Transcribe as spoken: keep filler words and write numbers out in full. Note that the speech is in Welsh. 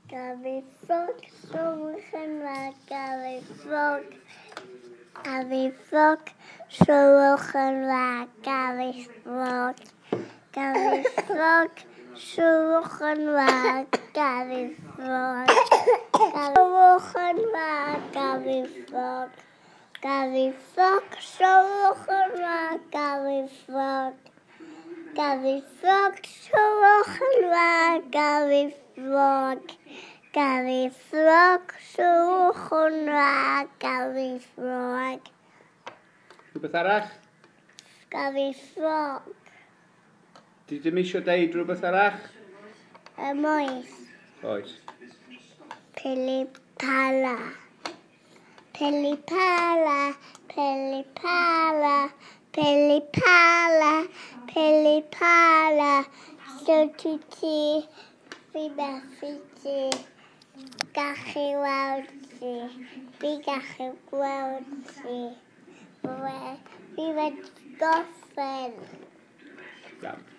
Gafi ffrog, llwch yn fawr, gafi ffrog. Gafi ffrog, llwch yn fawr, gafi ffrog. Gafi ffrog, llwch yn fawr, gafi ffrog. Llwch yn fawr, gafi ffrog. Gafi ffrog, llwch yn fawr, gafi ffrog. Gafi ffrog, llwch yn fawr, gafi ffrog. Gafi ffrog, llwch yn fawr, gafi ffrog. Rhywbeth arall? Gafi ffrog. Di ddim eisiau deud rhywbeth arall? Y moes. Oes. Pilipala. Pilipala, pilipala, pilipala, pilipala. Sylwi ti, fi methu ti. Gallu weld ti. Fi gallu gweld ti. Fi wedi gorffen. Iawn.